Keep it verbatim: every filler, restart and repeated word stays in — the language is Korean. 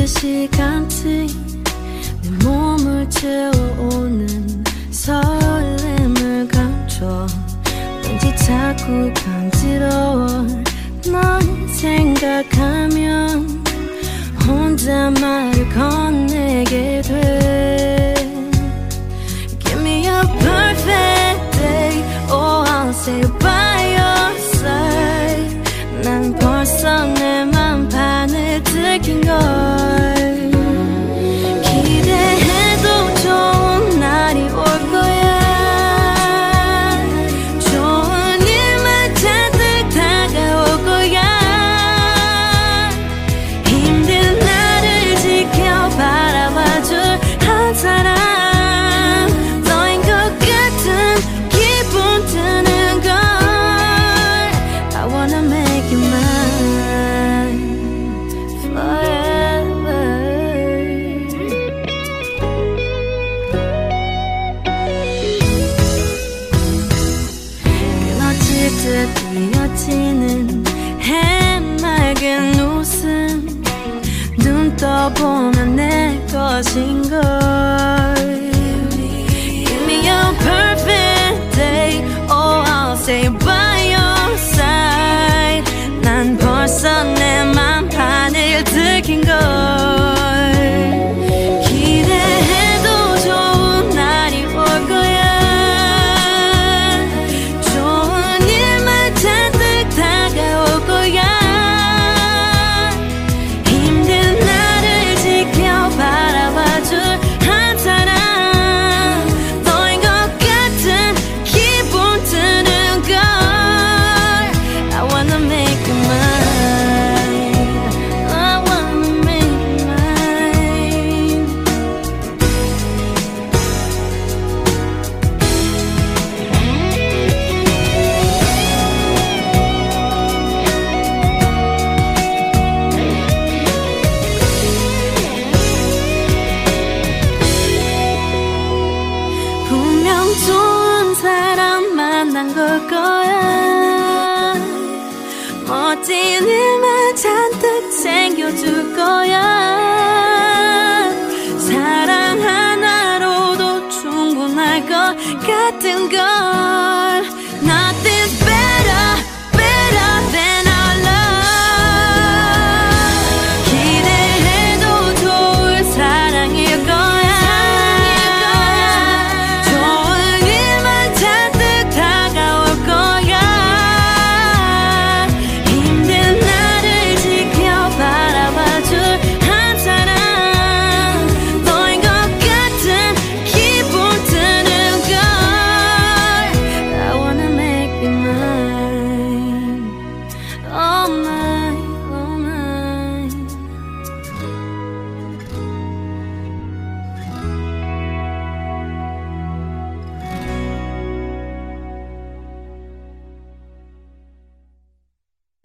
그 시간이 내 몸을 채워오는 설렘을 감춰 왠지 자꾸 간지러워 널 생각하면 혼자 말을 건네게 돼 Give me a perfect day Oh I'll say by your side 난 벌써 내 맘 반을 들킨걸 기대해도 좋은 날이 올 거야 좋은 일만 잔뜩 다가올 거야 힘든 나를 지켜 바라봐줄 한 사람 너인 것 같은 기분 드는 걸 I wanna make you mine forever 끊어질 듯 이어지는 해맑은 웃음 눈 떠보면 내 것인걸 Give me your perfect